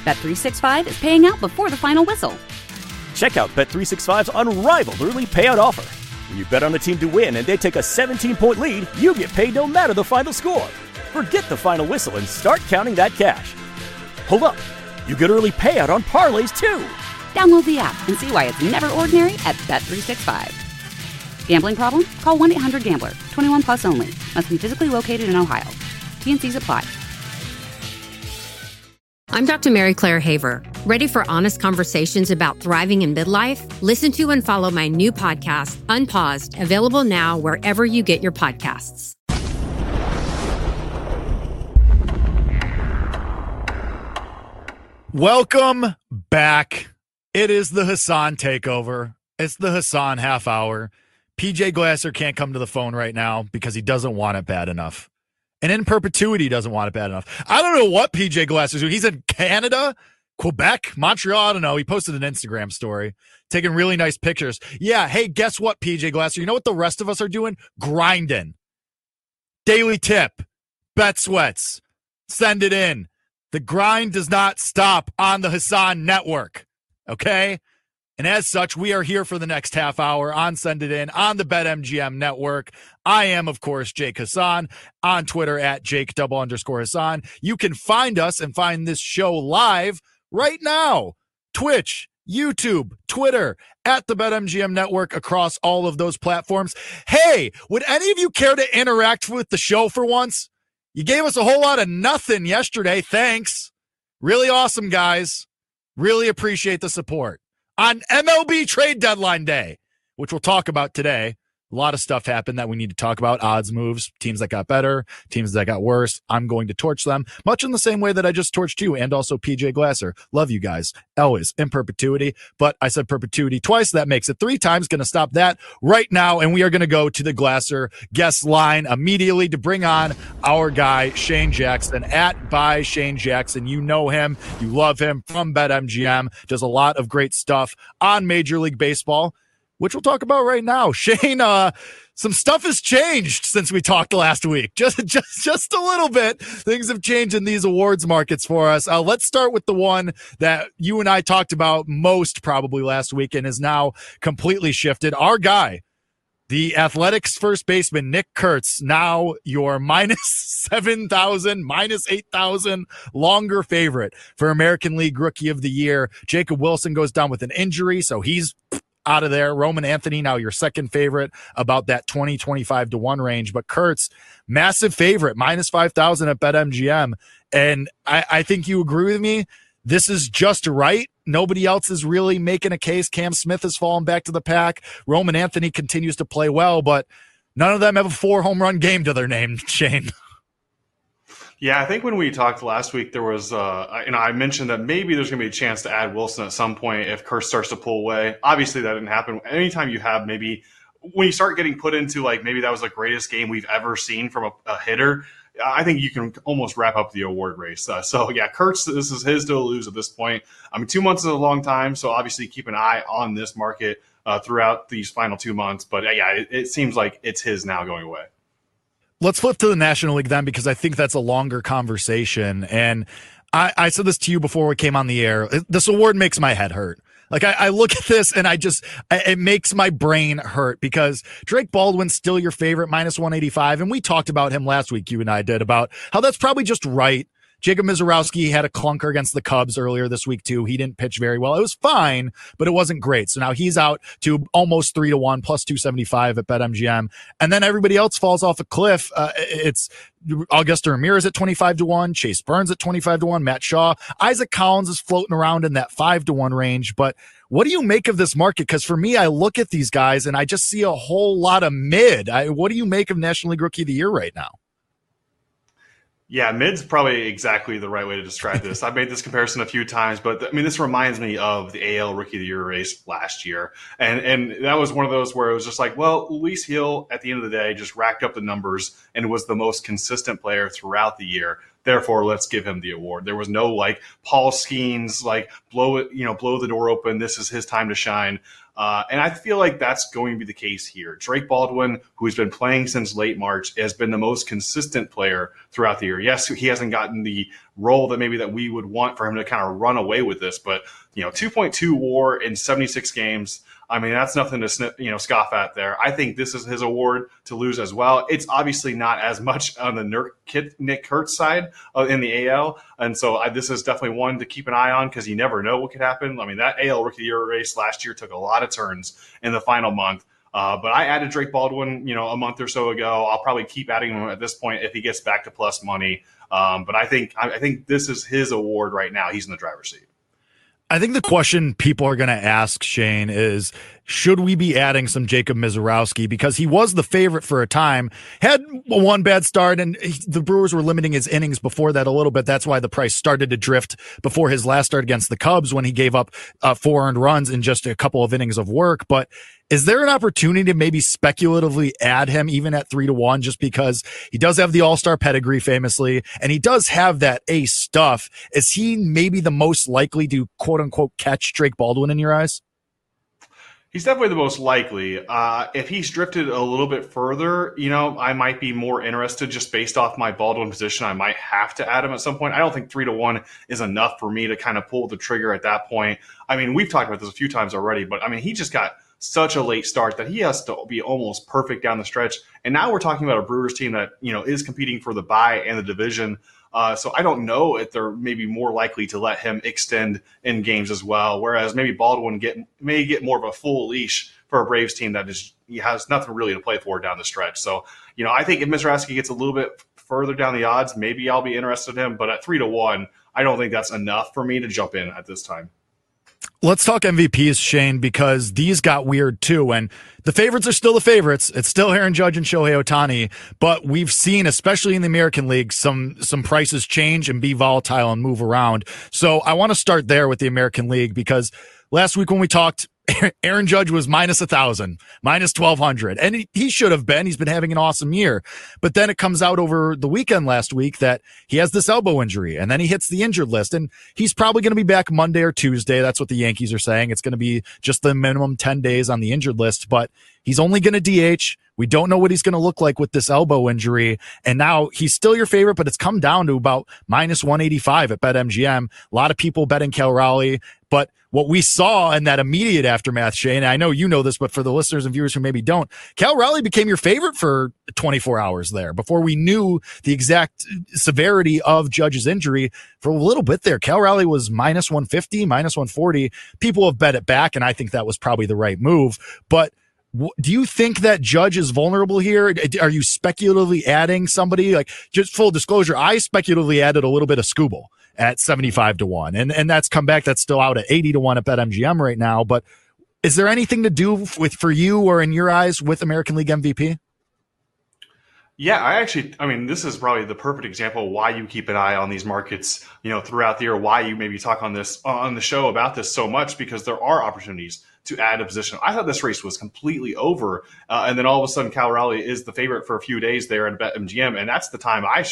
Bet365 is paying out before the final whistle. Check out Bet365's unrivaled early payout offer. When you bet on a team to win and they take a 17-point lead, you get paid no matter the final score. Forget the final whistle and start counting that cash. Hold up. You get early payout on parlays, too. Download the app and see why it's never ordinary at Bet365. Gambling problem? Call 1-800-GAMBLER. 21 plus only. Must be physically located in Ohio. T&Cs apply. I'm Dr. Mary Claire Haver. Ready for honest conversations about thriving in midlife? Listen to and follow my new podcast, Unpaused, available now wherever you get your podcasts. Welcome back. It is the Hassan takeover. It's the Hassan half hour. PJ Glasser can't come to the phone right now because he doesn't want it bad enough. And in perpetuity, doesn't want it bad enough. I don't know what PJ Glasser's doing. He's in Canada, Quebec, Montreal. I don't know. He posted an Instagram story taking really nice pictures. Yeah. Hey, guess what, PJ Glasser? You know what the rest of us are doing? Grinding. Daily tip. Bet sweats. Send it in. The grind does not stop on the Hassan Network. Okay? And as such, we are here for the next half hour on Send It In on the BetMGM Network. I am, of course, Jake Hassan on Twitter at Jake_Hassan. You can find us and find this show live right now. Twitch, YouTube, Twitter, at the BetMGM Network across all of those platforms. Hey, would any of you care to interact with the show for once? You gave us a whole lot of nothing yesterday. Thanks. Really awesome, guys. Really appreciate the support. On MLB trade deadline day, which we'll talk about today. A lot of stuff happened that we need to talk about. Odds moves, teams that got better, teams that got worse. I'm going to torch them, much in the same way that I just torched you and also PJ Glasser. Love you guys. Always in perpetuity. But I said perpetuity twice. That makes it 3 times. Going to stop that right now. And we are going to go to the Glasser guest line immediately to bring on our guy, Shane Jackson, at by Shane Jackson. You know him. You love him from BetMGM. Does a lot of great stuff on Major League Baseball, which we'll talk about right now. Shane, some stuff has changed since we talked last week. Just a little bit. Things have changed in these awards markets for us. Let's start with the one that you and I talked about most probably last week and is now completely shifted. Our guy, the Athletics first baseman, Nick Kurtz, now your minus 7,000, minus 8,000 longer favorite for American League Rookie of the Year. Jacob Wilson goes down with an injury, so he's out of there. Roman Anthony, now your second favorite, about that 20-25 to 1 range. But Kurtz, massive favorite, minus 5,000 at BetMGM. And I think you agree with me. This is just right. Nobody else is really making a case. Cam Smith has fallen back to the pack. Roman Anthony continues to play well, but none of them have a 4 home run game to their name, Shane. Yeah, I think when we talked last week, there was, I mentioned that maybe there's going to be a chance to add Wilson at some point if Kurtz starts to pull away. Obviously, that didn't happen. Anytime you have maybe when you start getting put into like maybe that was the greatest game we've ever seen from a hitter, I think you can almost wrap up the award race. So, yeah, Kurtz, this is his to lose at this point. I mean, 2 months is a long time, so obviously keep an eye on this market throughout these final 2 months. But, yeah, it seems like it's his now going away. Let's flip to the National League then, because I think that's a longer conversation. And I said this to you before we came on the air. This award makes my head hurt. Like I look at this and it makes my brain hurt because Drake Baldwin's still your favorite, minus 185. And we talked about him last week, you and I did, about how that's probably just right. Jacob Mizorowski had a clunker against the Cubs earlier this week too. He didn't pitch very well. It was fine, but it wasn't great. So now he's out to almost 3 to 1 plus 275 at BetMGM. And then everybody else falls off a cliff. It's Augusto Ramirez at 25 to 1, Chase Burns at 25 to 1, Matt Shaw, Isaac Collins is floating around in that 5 to 1 range. But what do you make of this market? Because for me, I look at these guys and I just see a whole lot of mid. What do you make of National League Rookie of the Year right now? Yeah, mid's probably exactly the right way to describe this. I've made this comparison a few times, but I mean, this reminds me of the AL Rookie of the Year race last year. And that was one of those where it was just like, well, Luis Gil at the end of the day just racked up the numbers and was the most consistent player throughout the year. Therefore, let's give him the award. There was no like Paul Skeens, like blow the door open. This is his time to shine. And I feel like that's going to be the case here. Drake Baldwin, who's been playing since late March, has been the most consistent player throughout the year. Yes, he hasn't gotten the role that we would want for him to kind of run away with this, but 2.2 WAR in 76 games. I mean, that's nothing to scoff at there. I think this is his award to lose as well. It's obviously not as much on the Nick Kurtz side in the AL, and so this is definitely one to keep an eye on because you never know what could happen. I mean, that AL Rookie of the Year race last year took a lot of turns in the final month. But I added Drake Baldwin, a month or so ago. I'll probably keep adding him at this point if he gets back to plus money. But I think this is his award right now. He's in the driver's seat. I think the question people are going to ask, Shane, is should we be adding some Jacob Misiorowski? Because he was the favorite for a time, had one bad start, and the Brewers were limiting his innings before that a little bit. That's why the price started to drift before his last start against the Cubs when he gave up 4 earned runs in just a couple of innings of work. But is there an opportunity to maybe speculatively add him even at 3-1 just because he does have the all-star pedigree famously and he does have that ace stuff? Is he maybe the most likely to quote unquote catch Drake Baldwin in your eyes? He's definitely the most likely. If he's drifted a little bit further, I might be more interested just based off my Baldwin position. I might have to add him at some point. I don't think 3-1 is enough for me to kind of pull the trigger at that point. I mean, we've talked about this a few times already, but I mean, he just got such a late start that he has to be almost perfect down the stretch. And now we're talking about a Brewers team that, is competing for the bye and the division. So I don't know if they're maybe more likely to let him extend in games as well. Whereas maybe Baldwin may get more of a full leash for a Braves team that he has nothing really to play for down the stretch. So, I think if Misiorowski gets a little bit further down the odds, maybe I'll be interested in him. But at 3-1, I don't think that's enough for me to jump in at this time. Let's talk MVPs, Shane, because these got weird too. And the favorites are still the favorites. It's still Aaron Judge and Shohei Ohtani. But we've seen, especially in the American League, some prices change and be volatile and move around. So I want to start there with the American League because last week when we talked, Aaron Judge was minus 1,000, minus 1,200, and he should have been. He's been having an awesome year. But then it comes out over the weekend last week that he has this elbow injury, and then he hits the injured list, and he's probably going to be back Monday or Tuesday. That's what the Yankees are saying. It's going to be just the minimum 10 days on the injured list, but he's only going to DH. We don't know what he's going to look like with this elbow injury. And now he's still your favorite, but it's come down to about minus 185 at BetMGM. A lot of people betting Cal Raleigh, but what we saw in that immediate aftermath, Shane, I know you know this, but for the listeners and viewers who maybe don't, Cal Raleigh became your favorite for 24 hours there before we knew the exact severity of Judge's injury. For a little bit there, Cal Raleigh was minus 150, minus 140. People have bet it back, and I think that was probably the right move. But do you think that Judge is vulnerable here? Are you speculatively adding somebody? Like, just full disclosure, I speculatively added a little bit of Skubal at 75-1, and that's come back. That's still out at 80-1 at BetMGM right now. But is there anything to do for you or in your eyes with American League MVP? Yeah, this is probably the perfect example of why you keep an eye on these markets, throughout the year, why you maybe talk on the show about this so much, because there are opportunities to add a position. I thought this race was completely over. And then all of a sudden, Cal Raleigh is the favorite for a few days there at BetMGM. And that's the time I,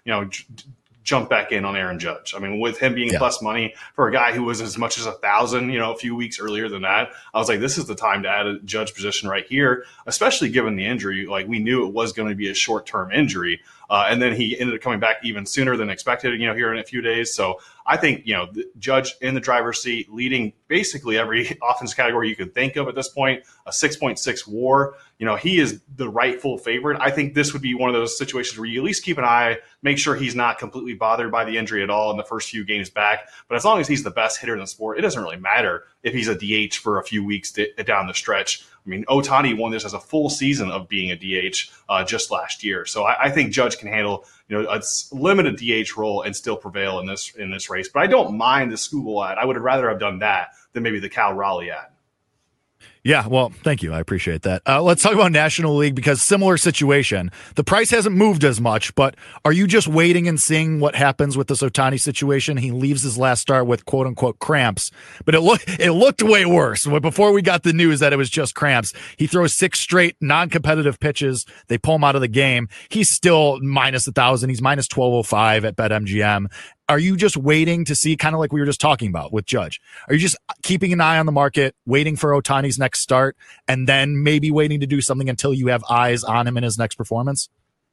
jump back in on Aaron Judge. I mean, with him being plus money for a guy who was as much as 1,000, a few weeks earlier than that, I was like, this is the time to add a Judge position right here, especially given the injury. Like, we knew it was going to be a short-term injury. And then he ended up coming back even sooner than expected, here in a few days. So I think, the Judge in the driver's seat, leading basically every offense category you could think of at this point, a 6.6 WAR. He is the rightful favorite. I think this would be one of those situations where you at least keep an eye, make sure he's not completely bothered by the injury at all in the first few games back. But as long as he's the best hitter in the sport, it doesn't really matter if he's a DH for a few weeks down the stretch. I mean, Ohtani won this as a full season of being a DH just last year. So I think Judge can handle a limited DH role and still prevail in this race. But I don't mind the Skubal ad. I would rather have done that than maybe the Cal Raleigh ad. Yeah, well, thank you. I appreciate that. Let's talk about National League because similar situation. The price hasn't moved as much, but are you just waiting and seeing what happens with this Ohtani situation? He leaves his last start with quote unquote cramps, but it looked way worse. Before we got the news that it was just cramps, he throws 6 straight non-competitive pitches. They pull him out of the game. He's still minus 1,000. He's minus 1,205 at BetMGM. Are you just waiting to see, kind of like we were just talking about with Judge? Are you just keeping an eye on the market, waiting for Ohtani's next start, and then maybe waiting to do something until you have eyes on him in his next performance?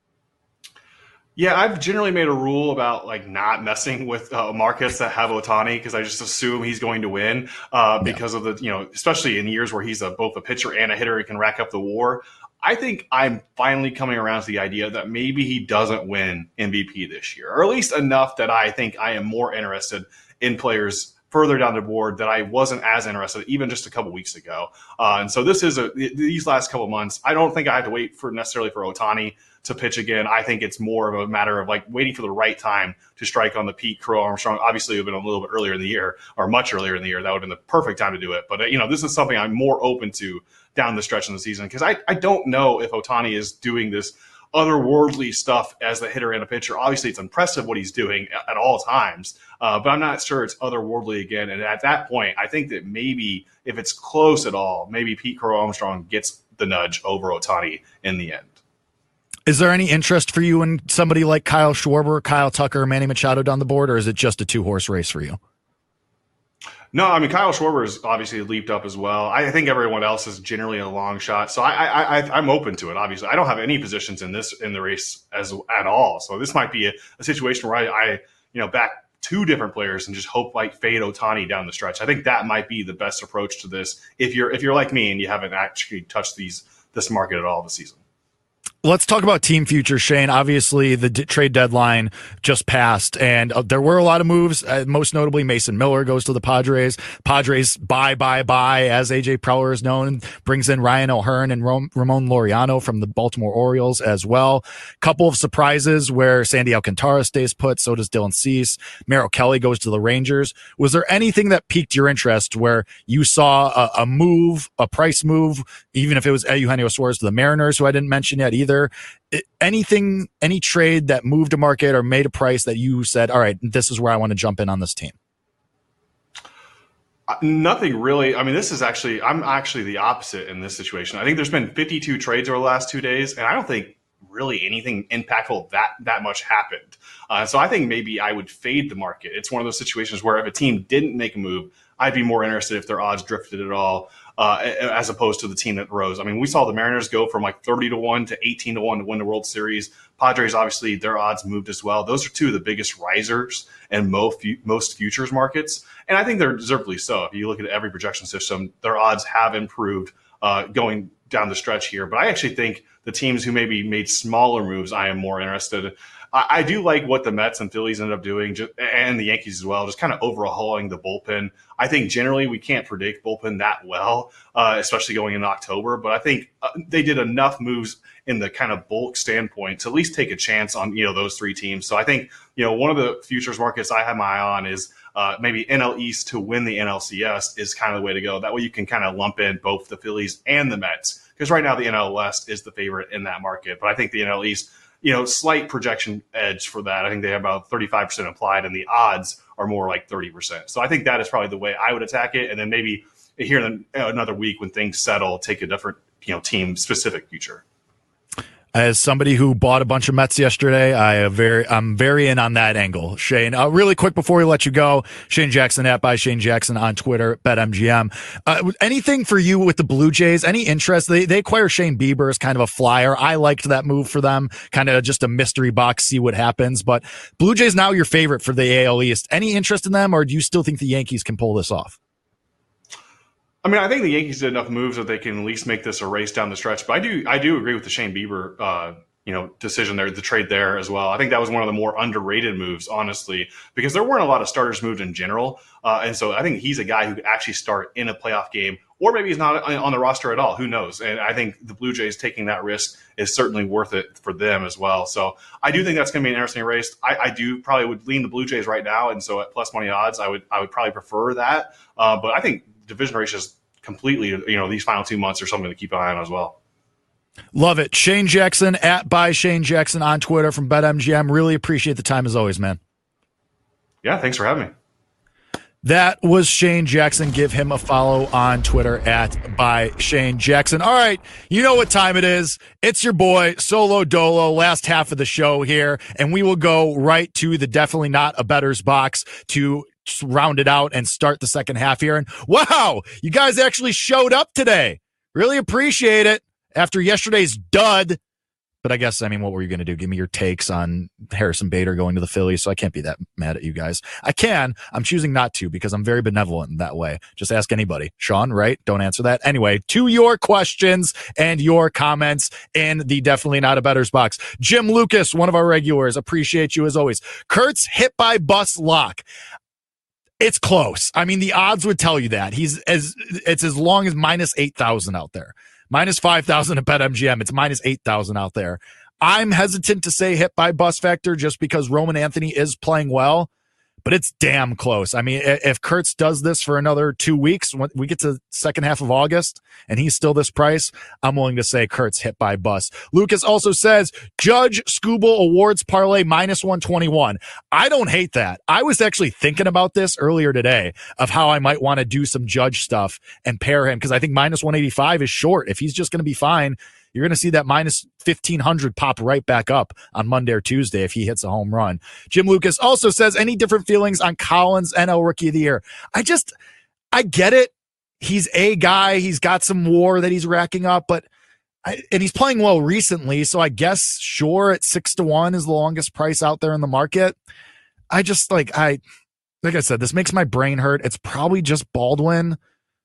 Yeah, I've generally made a rule about like not messing with markets that have Ohtani because I just assume he's going to win because of the, especially in years where he's both a pitcher and a hitter and can rack up the WAR. I think I'm finally coming around to the idea that maybe he doesn't win MVP this year, or at least enough that I think I am more interested in players further down the board that I wasn't as interested even just a couple weeks ago. And so this is these last couple months, I don't think I have to wait necessarily for Ohtani to pitch again. I think it's more of a matter of like waiting for the right time to strike on the Pete Crow Armstrong. Obviously, it would have been a little bit earlier in the year or much earlier in the year. That would have been the perfect time to do it. But, this is something I'm more open to down the stretch in the season because I don't know if Ohtani is doing this otherworldly stuff as the hitter and a pitcher. Obviously, it's impressive what he's doing at all times, but I'm not sure it's otherworldly again. And at that point, I think that maybe if it's close at all, maybe Pete Crow Armstrong gets the nudge over Ohtani in the end. Is there any interest for you in somebody like Kyle Schwarber, Kyle Tucker, Manny Machado down the board, or is it just a 2-horse race for you? No, I mean, Kyle Schwarber has obviously leaped up as well. I think everyone else is generally a long shot. So I'm open to it, obviously. I don't have any positions in the race at all. So this might be a situation where I back 2 different players and just hope like fade Ohtani down the stretch. I think that might be the best approach to this if you're like me and you haven't actually touched this market at all this season. Let's talk about team future, Shane. Obviously, the trade deadline just passed, and there were a lot of moves. Most notably, Mason Miller goes to the Padres. Padres buy, as A.J. Preller is known, brings in Ryan O'Hearn and Ramon Laureano from the Baltimore Orioles as well. Couple of surprises where Sandy Alcantara stays put, so does Dylan Cease. Merrill Kelly goes to the Rangers. Was there anything that piqued your interest where you saw a move, a price move, even if it was Eugenio Suarez to the Mariners, who I didn't mention yet either? Anything, any trade that moved a market or made a price that you said, all right, this is where I want to jump in on this team? Nothing really. I mean, I'm actually the opposite in this situation. I think there's been 52 trades over the last 2 days, and I don't think really anything impactful that much happened. So I think maybe I would fade the market. It's one of those situations where if a team didn't make a move, I'd be more interested if their odds drifted at all, as opposed to the team that rose. I mean, we saw the Mariners go from like 30-1 to 18-1 to win the World Series. Padres, obviously, their odds moved as well. Those are 2 of the biggest risers in most futures markets. And I think they're deservedly so. If you look at every projection system, their odds have improved going down the stretch here. But I actually think the teams who maybe made smaller moves, I am more interested. I do like what the Mets and Phillies ended up doing, and the Yankees as well, just kind of overhauling the bullpen. I think generally we can't predict bullpen that well, especially going in October. But I think they did enough moves in the kind of bulk standpoint to at least take a chance on those 3 teams. So I think one of the futures markets I have my eye on is maybe NL East to win the NLCS is kind of the way to go. That way you can kind of lump in both the Phillies and the Mets, because right now the NL West is the favorite in that market. But I think the NL East, slight projection edge for that. I think they have about 35% implied, and the odds are more like 30%. So I think that is probably the way I would attack it. And then maybe here in another week when things settle, take a different, team specific future. As somebody who bought a bunch of Mets yesterday, I'm very in on that angle. Shane, really quick before we let you go, Shane Jackson @ByShaneJackson on Twitter, BetMGM. Anything for you with the Blue Jays? Any interest? They acquire Shane Bieber as kind of a flyer. I liked that move for them, kind of just a mystery box, see what happens. But Blue Jays now your favorite for the AL East. Any interest in them, or do you still think the Yankees can pull this off? I mean, I think the Yankees did enough moves that they can at least make this a race down the stretch. But I do agree with the Shane Bieber, decision there, the trade there as well. I think that was one of the more underrated moves, honestly, because there weren't a lot of starters moved in general. And so I think he's a guy who could actually start in a playoff game, or maybe he's not on the roster at all. Who knows? And I think the Blue Jays taking that risk is certainly worth it for them as well. So I do think that's going to be an interesting race. I do probably would lean the Blue Jays right now. And so at plus money odds, I would probably prefer that. But I think division race is completely, these final 2 months are something to keep an eye on as well. Love it. Shane Jackson at by Shane Jackson on Twitter from BetMGM. Really appreciate the time as always, man. Yeah, thanks for having me. That was Shane Jackson. Give him a follow on Twitter at by Shane Jackson. All right, you know what time it is. It's your boy, Solo Dolo, last half of the show here, and we will go right to the Definitely Not a Bettor's box to round it out and start the second half here. And wow, you guys actually showed up today. Really appreciate it after yesterday's dud. But I guess, what were you going to do? Give me your takes on Harrison Bader going to the Phillies, so I can't be that mad at you guys. I can. I'm choosing not to because I'm very benevolent in that way. Just ask anybody. Sean, right? Don't answer that. Anyway, to your questions and your comments in the Definitely Not a Bettor's box. Jim Lucas, one of our regulars, appreciate you as always. Kurtz hit by bus lock. It's close. The odds would tell you that. It's as long as minus 8,000 out there. Minus 5,000 at BetMGM. It's minus 8,000 out there. I'm hesitant to say hit by bus factor just because Roman Anthony is playing well, but it's damn close. If Kurtz does this for another 2 weeks, when we get to second half of August and he's still this price, I'm willing to say Kurtz hit by bus. Lucas also says Judge Scooble Awards parlay minus 121. I don't hate that. I was actually thinking about this earlier today of how I might want to do some Judge stuff and pair him because I think minus 185 is short. If he's just going to be fine, you're going to see that minus 1,500 pop right back up on Monday or Tuesday if he hits a home run. Jim Lucas also says, any different feelings on Collins, NL Rookie of the Year? I get it. He's a guy. He's got some WAR that he's racking up, and he's playing well recently, so I guess, sure, at 6-1 is the longest price out there in the market. Like I said, this makes my brain hurt. It's probably just Baldwin.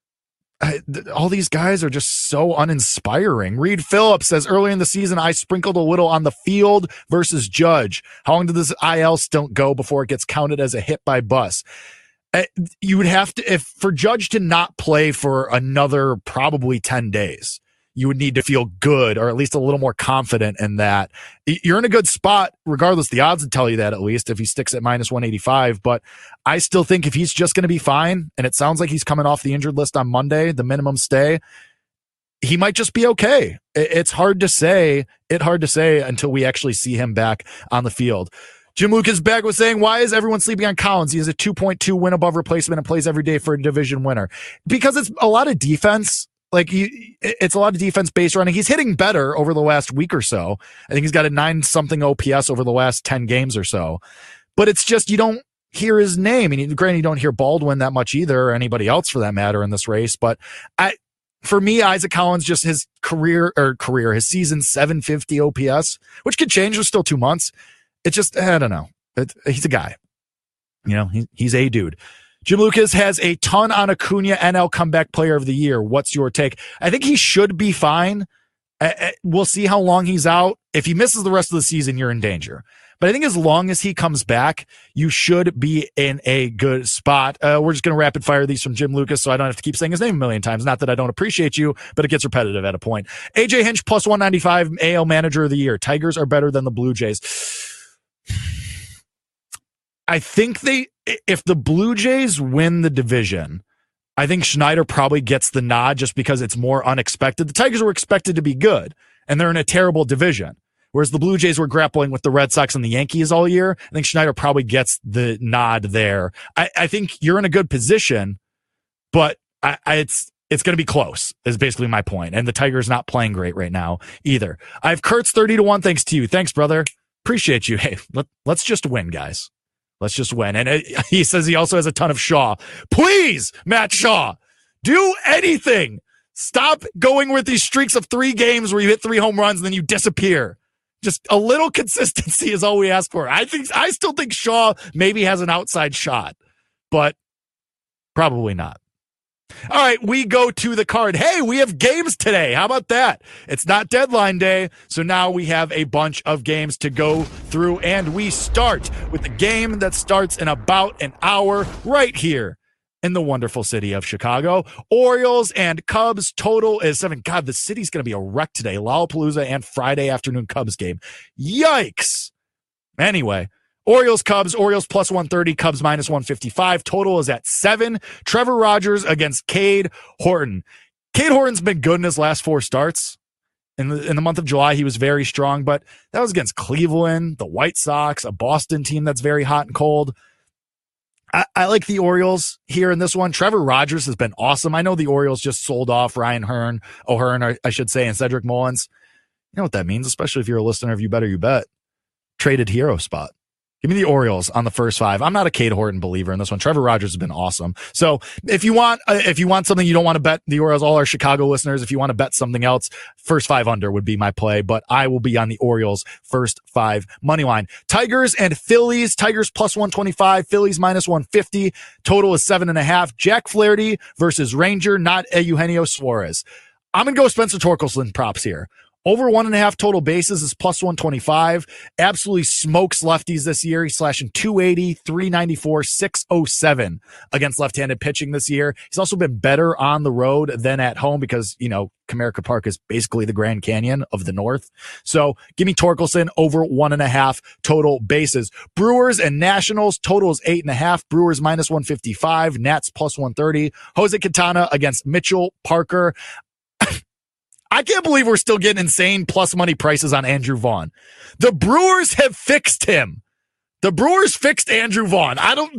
All these guys are just so uninspiring. Reed Phillips says, earlier in the season, I sprinkled a little on the field versus Judge. How long did this IL stint go before it gets counted as a hit by bus? You would have to, if for Judge to not play for another probably 10 days, you would need to feel good or at least a little more confident in that. You're in a good spot, regardless. The odds would tell you that, at least if he sticks at minus 185. But I still think if he's just going to be fine, and it sounds like he's coming off the injured list on Monday, the minimum stay, he might just be okay. It's hard to say. Until we actually see him back on the field. Jim Lucas back was saying, why is everyone sleeping on Collins? He has a 2.2 win above replacement and plays every day for a division winner. Because it's a lot of defense. It's a lot of defense based around it. He's hitting better over the last week or so. I think he's got a 9-something OPS over the last 10 games or so. But it's just, you don't hear his name. Granted, you don't hear Baldwin that much either, or anybody else for that matter in this race. But for me, Isaac Collins, just his his season 750 OPS, which could change. There's still 2 months. It's just, I don't know. He's a guy. He's a dude. Jim Lucas has a ton on Acuna, NL Comeback Player of the Year. What's your take? I think he should be fine. We'll see how long he's out. If he misses the rest of the season, you're in danger. But I think as long as he comes back, you should be in a good spot. We're just going to rapid fire these from Jim Lucas so I don't have to keep saying his name a million times. Not that I don't appreciate you, but it gets repetitive at a point. AJ Hinch plus 195, AL Manager of the Year. Tigers are better than the Blue Jays. I think if the Blue Jays win the division, I think Schneider probably gets the nod just because it's more unexpected. The Tigers were expected to be good, and they're in a terrible division. Whereas the Blue Jays were grappling with the Red Sox and the Yankees all year. I think Schneider probably gets the nod there. I think you're in a good position, but it's going to be close, is basically my point. And the Tigers not playing great right now either. I have Kurtz 30-1 thanks to you. Thanks, brother. Appreciate you. Hey, let's just win, guys. Let's just win. And he says he also has a ton of Shaw. Please, Matt Shaw, do anything. Stop going with these streaks of 3 games where you hit 3 home runs and then you disappear. Just a little consistency is all we ask for. I still think Shaw maybe has an outside shot, but probably not. All right, we go to the card. Hey, we have games today. How about that? It's not deadline day, so now we have a bunch of games to go through, and we start with the game that starts in about an hour right here in the wonderful city of Chicago. Orioles and Cubs, total is 7. God, the city's going to be a wreck today. Lollapalooza and Friday afternoon Cubs game. Yikes. Anyway, Orioles, Cubs, Orioles plus 130, Cubs minus 155. Total is at 7. Trevor Rogers against Cade Horton. Cade Horton's been good in his last 4 starts. In the month of July, he was very strong, but that was against Cleveland, the White Sox, a Boston team that's very hot and cold. I like the Orioles here in this one. Trevor Rogers has been awesome. I know the Orioles just sold off Ryan O'Hearn, I should say, and Cedric Mullins. You know what that means, especially if you're a listener of You Better You Bet. Traded hero spot. Give me the Orioles on the first 5. I'm not a Cade Horton believer in this one. Trevor Rogers has been awesome. So if you want something you don't want to bet the Orioles, all our Chicago listeners, if you want to bet something else, first 5 under would be my play, but I will be on the Orioles first 5 money line. Tigers and Phillies. Tigers plus 125, Phillies minus 150. Total is 7.5. Jack Flaherty versus Ranger, not Eugenio Suarez. I'm going to go Spencer Torkelson props here. Over 1.5 total bases is plus 125. Absolutely smokes lefties this year. He's slashing 280, 394, 607 against left-handed pitching this year. He's also been better on the road than at home because, Comerica Park is basically the Grand Canyon of the North. So give me Torkelson over 1.5 total bases. Brewers and Nationals, total is 8.5. Brewers minus 155. Nats plus 130. Jose Quintana against Mitchell Parker. I can't believe we're still getting insane plus money prices on Andrew Vaughn. The Brewers have fixed him. The Brewers fixed Andrew Vaughn.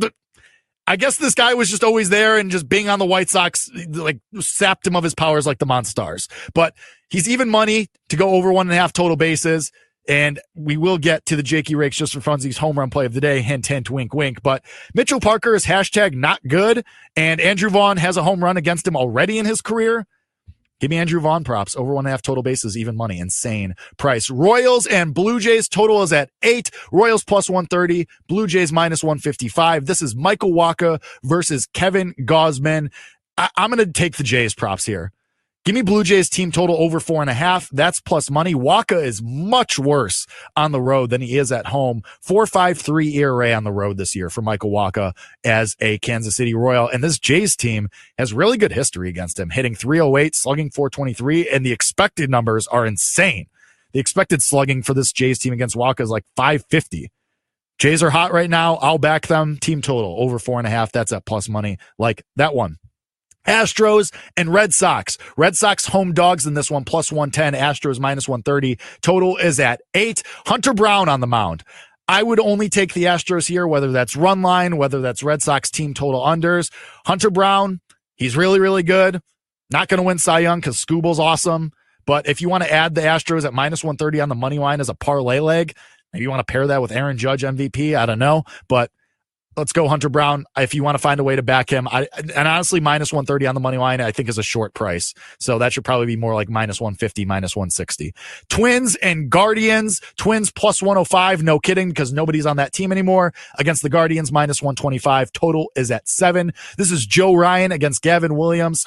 I guess this guy was just always there and just being on the White Sox, sapped him of his powers like the Monstars. But he's even money to go over 1.5 total bases. And we will get to the Jakey Rakes just for funsies home run play of the day. Hint, hint, wink, wink. But Mitchell Parker is hashtag not good. And Andrew Vaughn has a home run against him already in his career. Give me Andrew Vaughn props. Over 1.5 total bases, even money. Insane price. Royals and Blue Jays. Total is at 8. Royals plus 130. Blue Jays minus 155. This is Michael Wacha versus Kevin Gausman. I'm going to take the Jays props here. Give me Blue Jays team total over 4.5. That's plus money. Wacha is much worse on the road than he is at home. 4.53 ERA on the road this year for Michael Wacha as a Kansas City Royal. And this Jays team has really good history against him, hitting 308, slugging 423, and the expected numbers are insane. The expected slugging for this Jays team against Wacha is like 550. Jays are hot right now. I'll back them. Team total over 4.5. That's at plus money. Like that one. Astros and Red Sox. Red Sox home dogs in this one, plus 110. Astros minus 130. Total is at 8. Hunter Brown on the mound. I would only take the Astros here, whether that's run line, whether that's Red Sox team total unders. Hunter Brown, he's really, really good. Not going to win Cy Young because Scooble's awesome. But if you want to add the Astros at minus 130 on the money line as a parlay leg, maybe you want to pair that with Aaron Judge MVP. I don't know. But let's go Hunter Brown. If you want to find a way to back him, and honestly, minus 130 on the money line, I think is a short price. So that should probably be more like minus 150, minus 160. Twins and Guardians. Twins plus 105. No kidding, because nobody's on that team anymore. Against the Guardians, minus 125. Total is at 7. This is Joe Ryan against Gavin Williams.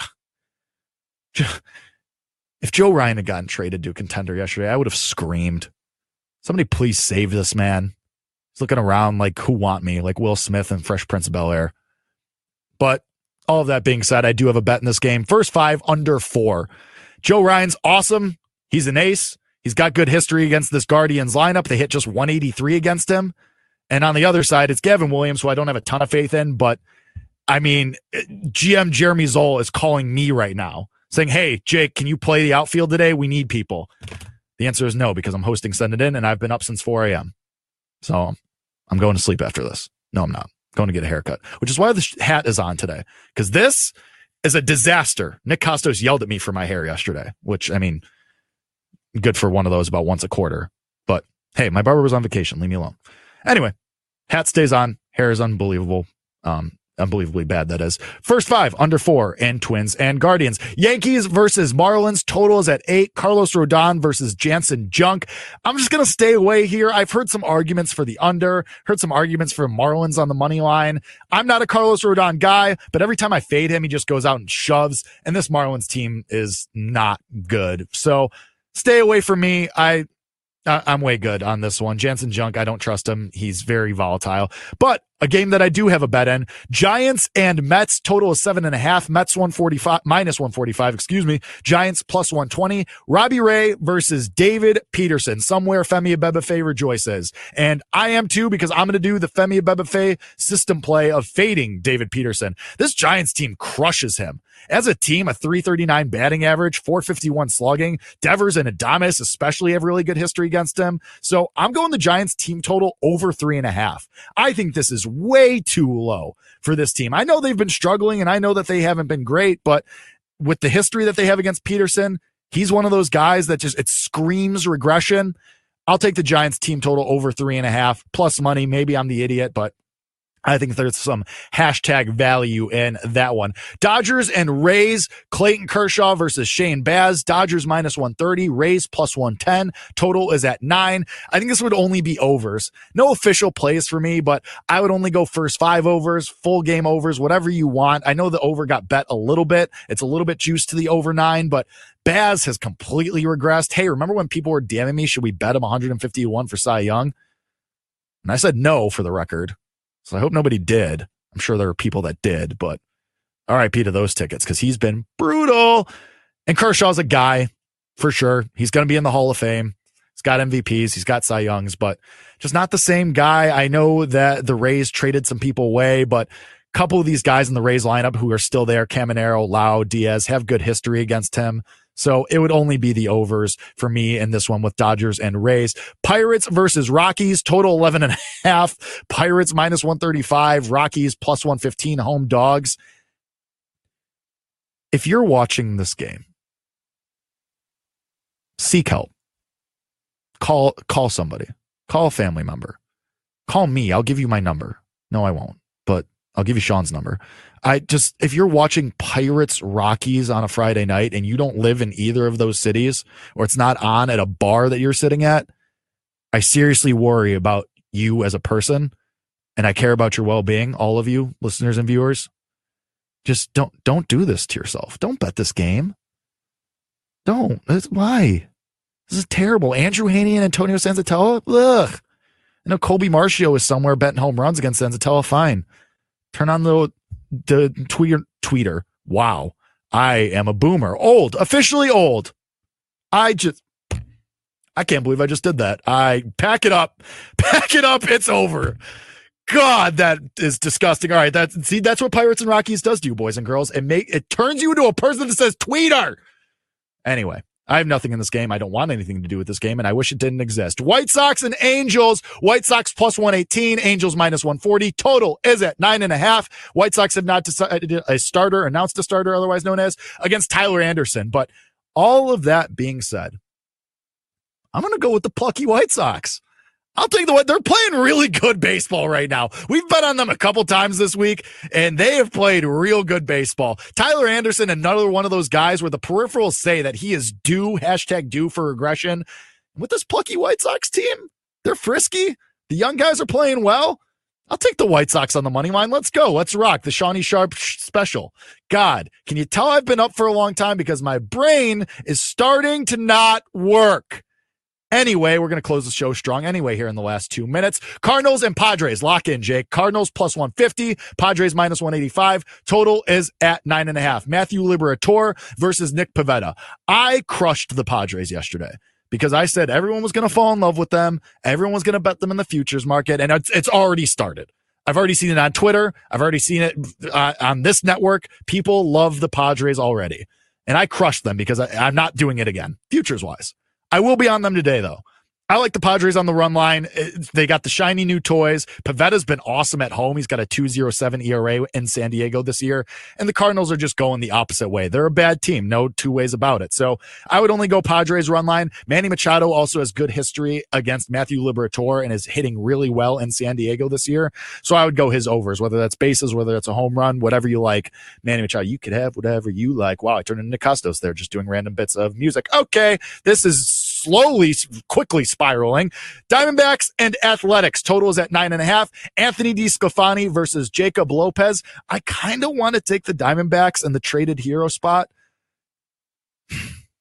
If Joe Ryan had gotten traded to a contender yesterday, I would have screamed. Somebody please save this man. He's looking around like, who want me? Like Will Smith and Fresh Prince of Bel-Air. But all of that being said, I do have a bet in this game. First 5 under 4. Joe Ryan's awesome. He's an ace. He's got good history against this Guardians lineup. They hit just 183 against him. And on the other side, it's Gavin Williams, who I don't have a ton of faith in. But, I mean, GM Jeremy Zoll is calling me right now, saying, hey, Jake, can you play the outfield today? We need people. The answer is no, because I'm hosting Send It In, and I've been up since 4 a.m. So I'm going to sleep after this. No, I'm not. I'm going to get a haircut, which is why the hat is on today, because this is a disaster. Nick Costos yelled at me for my hair yesterday, which, I mean, good for one of those about once a quarter. But, hey, my barber was on vacation. Leave me alone. Anyway, hat stays on. Hair is unbelievable. Unbelievably bad, that is. First 5 under 4 and Twins and Guardians. Yankees versus Marlins. Total is at 8. Carlos Rodon versus Jansen Junk. I'm just going to stay away here. I've heard some arguments for the under, heard some arguments for Marlins on the money line. I'm not a Carlos Rodon guy, but every time I fade him, he just goes out and shoves. And this Marlins team is not good. So stay away from me. I'm way good on this one. Jansen Junk, I don't trust him. He's very volatile. But A game that I do have a bet in. Giants and Mets, total is 7.5. Mets minus 145, excuse me. Giants plus 120. Robbie Ray versus David Peterson. Somewhere Femi Abebefe rejoices. And I am too, because I'm going to do the Femi Abebefe system play of fading David Peterson. This Giants team crushes him. As a team, a 339 batting average, 451 slugging. Devers and Adames especially have really good history against him. So I'm going the Giants team total over 3.5. I think this is way too low for this team. I know they've been struggling and I know that they haven't been great, but with the history that they have against Peterson, he's one of those guys that it screams regression. I'll take the Giants team total over 3.5 plus money. Maybe I'm the idiot, but I think there's some hashtag value in that one. Dodgers and Rays, Clayton Kershaw versus Shane Baz. Dodgers minus 130, Rays plus 110. Total is at 9. I think this would only be overs. No official plays for me, but I would only go first 5 overs, full game overs, whatever you want. I know the over got bet a little bit. It's a little bit juiced to the over 9, but Baz has completely regressed. Hey, remember when people were damning me, should we bet him 150 to 1 for Cy Young? And I said no, for the record. So I hope nobody did. I'm sure there are people that did, but RIP to those tickets because he's been brutal. And Kershaw's a guy for sure. He's going to be in the Hall of Fame. He's got MVPs. He's got Cy Youngs, but just not the same guy. I know that the Rays traded some people away, but a couple of these guys in the Rays lineup who are still there, Caminero, Lau, Diaz, have good history against him. So it would only be the overs for me in this one with Dodgers and Rays. Pirates versus Rockies, total 11.5. Pirates minus 135, Rockies plus 115, home dogs. If you're watching this game, seek help. Call somebody. Call a family member. Call me. I'll give you my number. No, I won't, but I'll give you Sean's number. If you're watching Pirates Rockies on a Friday night and you don't live in either of those cities, or it's not on at a bar that you're sitting at, I seriously worry about you as a person, and I care about your well-being, all of you listeners and viewers. Just don't do this to yourself. Don't bet this game. Don't. Why? This is terrible. Andrew Heaney and Antonio Senzatella? Ugh. I know Colby Marcio is somewhere betting home runs against Senzatella. Fine. Turn on the tweeter. Wow. I am a boomer. Old. Officially old. I can't believe I just did that. Pack it up. It's over. God, that is disgusting. All right. That's what Pirates and Rockies does to you, boys and girls. It turns you into a person that says tweeter. Anyway, I have nothing in this game. I don't want anything to do with this game, and I wish it didn't exist. White Sox and Angels. White Sox plus 118, Angels minus 140. Total is at 9.5. White Sox have not decided announced a starter, otherwise known as, against Tyler Anderson. But all of that being said, I'm going to go with the plucky White Sox. I'll take they're playing really good baseball right now. We've bet on them a couple times this week, and they have played real good baseball. Tyler Anderson, another one of those guys where the peripherals say that he is due for regression. With this plucky White Sox team, they're frisky. The young guys are playing well. I'll take the White Sox on the money line. Let's go. Let's rock the Shawnee Sharp special. God, can you tell I've been up for a long time because my brain is starting to not work? Anyway, we're going to close the show strong anyway here in the last 2 minutes. Cardinals and Padres. Lock in, Jake. Cardinals plus 150. Padres minus 185. Total is at 9.5. Matthew Liberatore versus Nick Pivetta. I crushed the Padres yesterday because I said everyone was going to fall in love with them. Everyone was going to bet them in the futures market, and it's already started. I've already seen it on Twitter. I've already seen it on this network. People love the Padres already, and I crushed them because I'm not doing it again, futures-wise. I will be on them today, though. I like the Padres on the run line. They got the shiny new toys. Pavetta's been awesome at home. He's got a 2.07 ERA in San Diego this year. And the Cardinals are just going the opposite way. They're a bad team. No two ways about it. So I would only go Padres run line. Manny Machado also has good history against Matthew Liberatore and is hitting really well in San Diego this year. So I would go his overs, whether that's bases, whether that's a home run, whatever you like. Manny Machado, you could have whatever you like. Wow, I turned into Costos there just doing random bits of music. Okay, this is quickly spiraling. Diamondbacks and Athletics. Total is at 9.5. Anthony DeSclafani versus Jacob Lopez. I kind of want to take the Diamondbacks and the traded hero spot.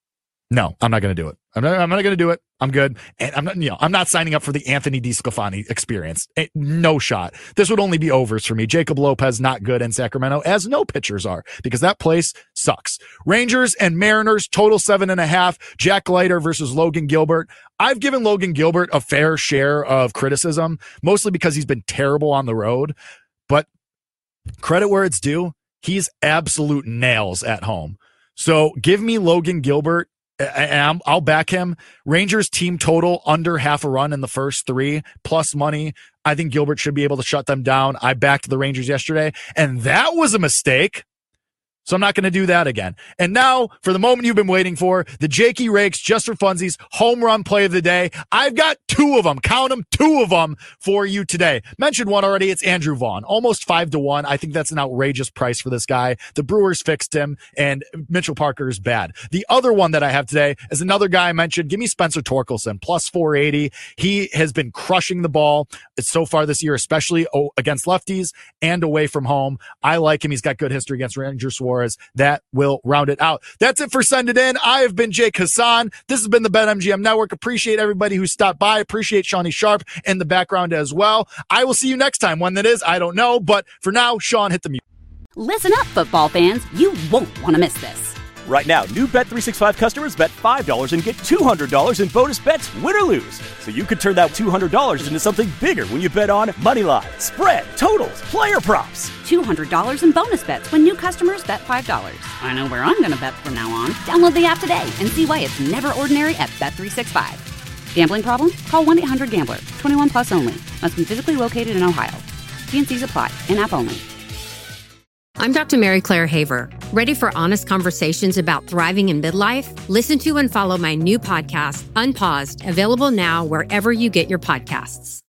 No, I'm not going to do it. I'm not going to do it. I'm good. And I'm not signing up for the Anthony DeSclafani experience. No shot. This would only be overs for me. Jacob Lopez, not good in Sacramento, as no pitchers are, because that place sucks. Rangers and Mariners, total 7.5. Jack Leiter versus Logan Gilbert. I've given Logan Gilbert a fair share of criticism, mostly because he's been terrible on the road, but credit where it's due. He's absolute nails at home. So give me Logan Gilbert. And I'll back him. Rangers team total under half a run in the first 3 plus money. I think Gilbert should be able to shut them down. I backed the Rangers yesterday, and that was a mistake. So I'm not going to do that again. And now for the moment you've been waiting for, the Jakey Rakes, just for funsies, home run play of the day. I've got 2 of them. Count them, 2 of them for you today. Mentioned one already. It's Andrew Vaughn, almost 5-1. I think that's an outrageous price for this guy. The Brewers fixed him, and Mitchell Parker is bad. The other one that I have today is another guy I mentioned. Give me Spencer Torkelson, plus 480. He has been crushing the ball so far this year, especially against lefties and away from home. I like him. He's got good history against Ranger Suarez. That will round it out. That's it for Send It In. I have been Jake Hassan. This has been the BetMGM Network. Appreciate everybody who stopped by. Appreciate Shawnee Sharp in the background as well. I will see you next time. When that is, I don't know. But for now, Sean, hit the music. Listen up, football fans. You won't want to miss this. Right now, new Bet365 customers bet $5 and get $200 in bonus bets, win or lose. So you could turn that $200 into something bigger when you bet on moneyline, spread, totals, player props. $200 in bonus bets when new customers bet $5. I know where I'm going to bet from now on. Download the app today and see why it's never ordinary at Bet365. Gambling problem? Call 1-800-GAMBLER. 21 plus only. Must be physically located in Ohio. T&Cs apply. In-app only. I'm Dr. Mary Claire Haver. Ready for honest conversations about thriving in midlife? Listen to and follow my new podcast, Unpaused, available now wherever you get your podcasts.